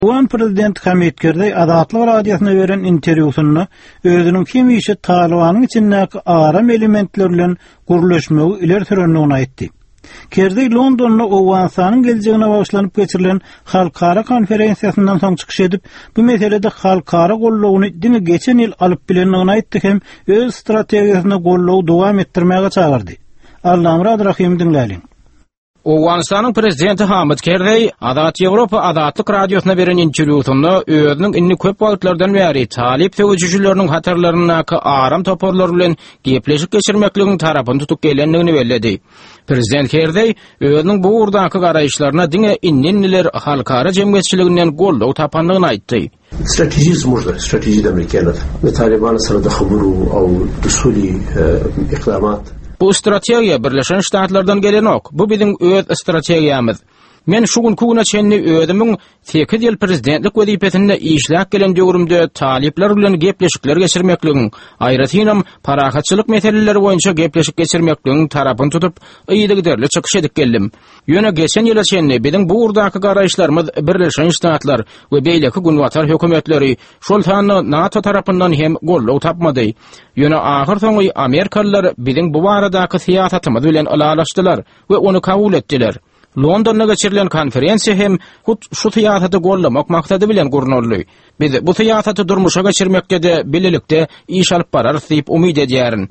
Uwan prezident Hamid Karzai Azatlyk radiosyna beren interwýusynda özüniň kim işi Talibanyň içindäki aram elementler bilen gurulşmagy ileri sürendigini aýtdy. Karzai Londonda Owensanyň geljegine baglanyp geçirilen halkara konferensiýasyndan soň çykyş edip, bu meselede halkara gollawyny diňe geçen ýyl alyp bilendigini aýtdy hem öz strategiýasyna gollawy dowam etdirmäge çagyrdy. Allamrad Rahim dinläliň. Owensanyň prezidenti Hamid Karzai Azat Ýewropa Azatlyk radiosyna beren interwýusynda özüniň inni köp wagtlardan bäri talip töwüjüleriniň hatarlarynaky aram toporlar bilen gepleşik geçirmekliginiň tarabyny tutup gelendigini belledi. Prezident Karzai özüniň bu urdaky garaýşlaryna diňe inniler halkara jemgyýetçiliginden gollaw tapandygyny aýtdy. Стратегия американцев. Талибан сарда хабару ау дусули иqdamat. Bu strategiýa Birleşen Ştatlardan gelen ok. Bu biziň öz strategiýamyz. Men şu gün kuguna çenli özümiň 8 ýyl prezidentlik wezipesinde işläp gelen döwrümde talipler bilen gepleşikler geçirmekligiň, aýratynam parahatçylyk meseleleri boýunça gepleşik geçirmekligiň tarabyny tutup ýygyderli çykyş edip geldim. Ýöne geçen ýyla çenli biziň bu urdaky garaýşlarymyz Birleşen Ştatlar we beýleki günwatar hökümetleri şol tany NATO tarapyndan hem gollaw tapmady. Ýöne ahir soňy Amerikalılar biziň bu baradaky siýasatymyz bilen alalaşdylar we onu kabul etdiler. Londonda geçirilen konferensiýa hem şu siýasaty gollamak maksady bilen gurnurly. Biz bu siýasaty durmuşa geçirmekde de bilelikde iş alyp barar diýip umyt edýärin.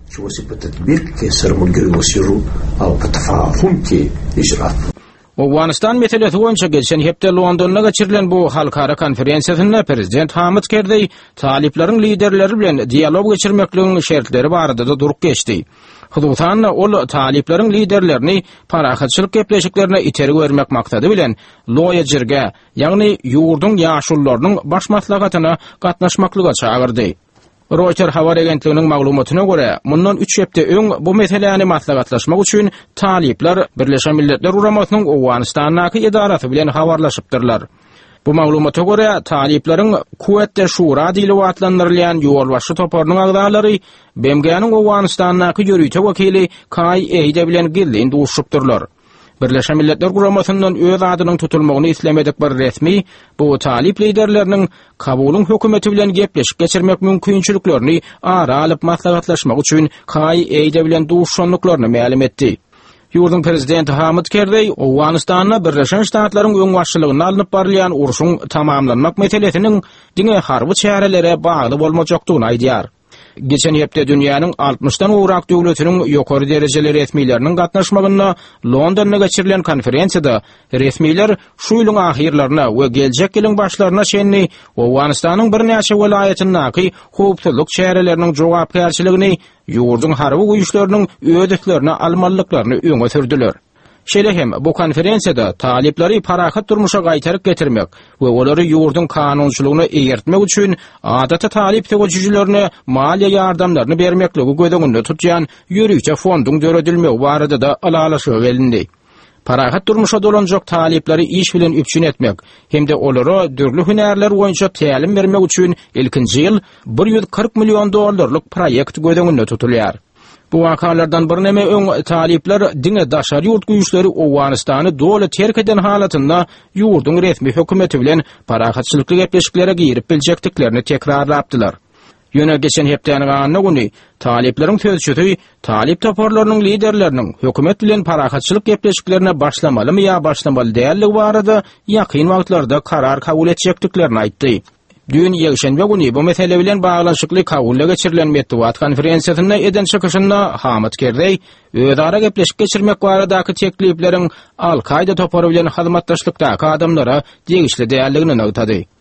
Awganistan meselesi boýunça geçen hepde Londonda geçirilen bu halkara konferensiýasynda prezident Hamid Karzai talipleriň liderleri bilen dialog geçirmekligiň şertleri barada da durup geçdi. Hudutan ol talipleriň liderlerini parahatçylyk gepleşiklerine iterik bermek maksady bilen loýa jirge, ýagny ýurdun ýaşullarynyň baş maslahatyna gatnaşmaklyga çagyrdy. Reuters habar agentliginiň maglumatyna görä, mundan 3 hepde öň bu meseleni maslahatlaşmak üçin talipler Birleşen Milletler Uramasynyň Owganistandaky edarasy bilen habarlaşypdyrlar. Bu maglumata görä, talipleriň Kuwetde Şura diýili watlandyrylýan ýolbaşçy toparynyň agdalary BMG'niň Owganistandaky ýörüýte wakili Kay Eýde bilen gilliň duşupdyrlar. Birleşen Milletler Guramasynyň öz adynyň tutulmagyny islemedik bir resmi bu talip liderleriniň Kabulun hökümeti bilen gepleşip geçirmek mümkinçiliklerini ara alyp maslahatlaşmak üçin Kay Eýde bilen duşanlyklaryny ma'lum etdi. Ýurdun prezidenti Hamid Karzai Owganistanda Birleşen Ştatlaryň öň başçylygyna alınıp barylýan uruşyň tamamlanmak meselesiniň diňe harby çärelere bagly bolmajakdygyny aýdýar. Geçen hepde dünýäniň 60-dan urak döwletiniň ýokary derejeli resmileriniň gatnaşmagyna Londonda geçirilen konferensiýada resmiler şu ýylyň ahirlaryna we geljek ýylyň başlaryna şenli Owganistanyň bir näçe welaýatyndaky howpsuzlyk çäreleriniň jogapkärçiligini ýurdun harby güýçleriniň öýdüklerini almalyklaryny öňe sürdiler. Şeýle hem bu konferensiýada talipleri parahat durmuşa gaýtaryp getirmek we olary ýurdun kanunçylygyny eýertmek üçin adata talip töwüjülerine maliýe ýardamlaryny bermekligi gödeginde tutýan ýörüýçe fondyň döredilmegi barada da alalaşyg gelindi. Parahat durmuşa dolanjak talipleri iş bilen üpçün etmek hem de olary dürli hünärler boýunça tälim bermek üçin ilkinji ýyl $140 million proýekt gödeginde tutulýar. Bu wakalardan bir neme öň talipler diňe daşary ýurt güýçleri Owganistany doly terk eden halatynda ýurdun resmi hökümeti bilen parahatçylykly gepleşiklere girip biljekdiklerini tekrarlapdylar. Ýöne geçen hepdäniň anyny güni talipleriň sözçüsi talip toparlarynyň liderleriniň hökümet bilen parahatçylyk gepleşiklerine başlamalymy ýa başlamaly dälligi barada ýakyn wagtlarda karar kabul etjekdiklerini aýtdy. Dün ýekşenbe güni bu mesele bilen baglanşykly kabulle geçirilen medeniýet konferensiýasynda eden çykyşynda Hamid Karzai özara gepleşip geçirmek baradaky teklipleriň Al-Qaida topary bilen hyzmatdaşlykdaky adamlara degişli däýerligini aýtdy.